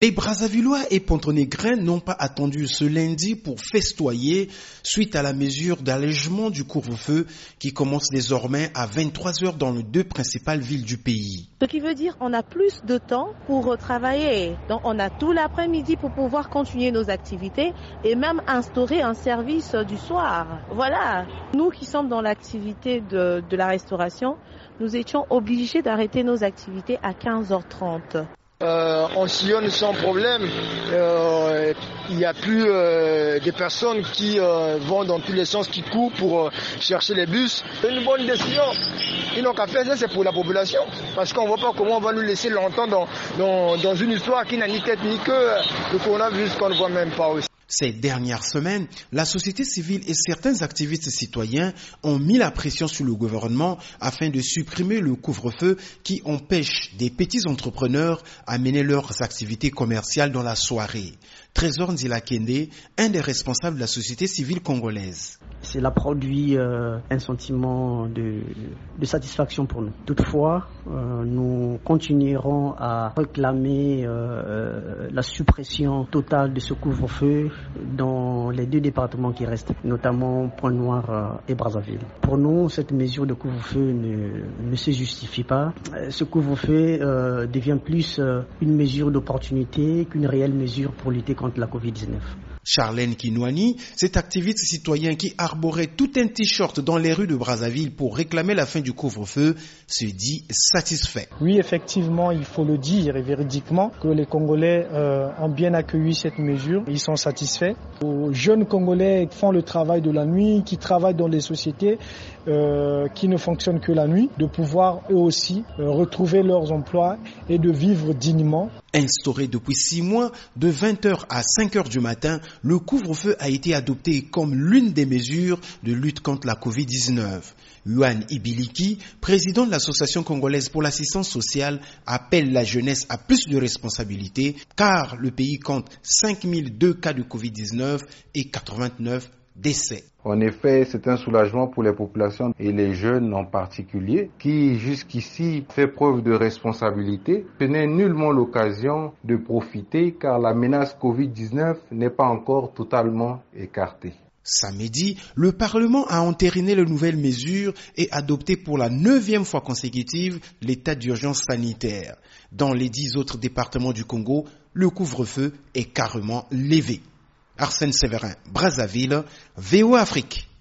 Les Brazzavillois et Pontonégrins n'ont pas attendu ce lundi pour festoyer suite à la mesure d'allègement du couvre-feu qui commence désormais à 23 heures dans les deux principales villes du pays. Ce qui veut dire qu'on a plus de temps pour travailler. Donc on a tout l'après-midi pour pouvoir continuer nos activités et même instaurer un service du soir. Voilà, nous qui sommes dans l'activité de la restauration, nous étions obligés d'arrêter nos activités à 15h30. On sillonne sans problème. Il n'y a plus des personnes qui vont dans tous les sens, qui courent pour chercher les bus. C'est une bonne décision. Ils n'ont qu'à faire ça, c'est pour la population. Parce qu'on ne voit pas comment on va nous laisser longtemps dans une histoire qui n'a ni tête ni queue. Le coronavirus qu'on ne voit même pas aussi. Ces dernières semaines, la société civile et certains activistes citoyens ont mis la pression sur le gouvernement afin de supprimer le couvre-feu qui empêche des petits entrepreneurs à mener leurs activités commerciales dans la soirée. Trésor Nzilakende, un des responsables de la société civile congolaise. Cela produit un sentiment de satisfaction pour nous. Toutefois, nous continuerons à réclamer la suppression totale de ce couvre-feu dans les deux départements qui restent, notamment Pointe-Noire et Brazzaville. Pour nous, cette mesure de couvre-feu ne se justifie pas. Ce couvre-feu devient plus une mesure d'opportunité qu'une réelle mesure pour lutter contre la Covid-19. Charlène Kinouani, cet activiste citoyen qui arborait tout un t-shirt dans les rues de Brazzaville pour réclamer la fin du couvre-feu, se dit satisfait. Oui, effectivement, il faut le dire et véridiquement que les Congolais ont bien accueilli cette mesure. Ils sont satisfaits. Les jeunes Congolais font le travail de la nuit, qui travaillent dans des sociétés qui ne fonctionnent que la nuit, de pouvoir eux aussi retrouver leurs emplois et de vivre dignement. Instauré depuis 6 mois, de 20h à 5h du matin, le couvre-feu a été adopté comme l'une des mesures de lutte contre la Covid-19. Yuan Ibiliki, président de l'Association congolaise pour l'assistance sociale, appelle la jeunesse à plus de responsabilités car le pays compte 5002 cas de Covid-19 et 89 décès. En effet, c'est un soulagement pour les populations et les jeunes en particulier qui jusqu'ici fait preuve de responsabilité. Ce n'est nullement l'occasion de profiter car la menace Covid-19 n'est pas encore totalement écartée. Samedi, le Parlement a entériné les nouvelles mesures et adopté pour la 9e fois consécutive l'état d'urgence sanitaire. Dans les 10 autres départements du Congo, le couvre-feu est carrément levé. Arsène Séverin, Brazzaville, VOA Afrique.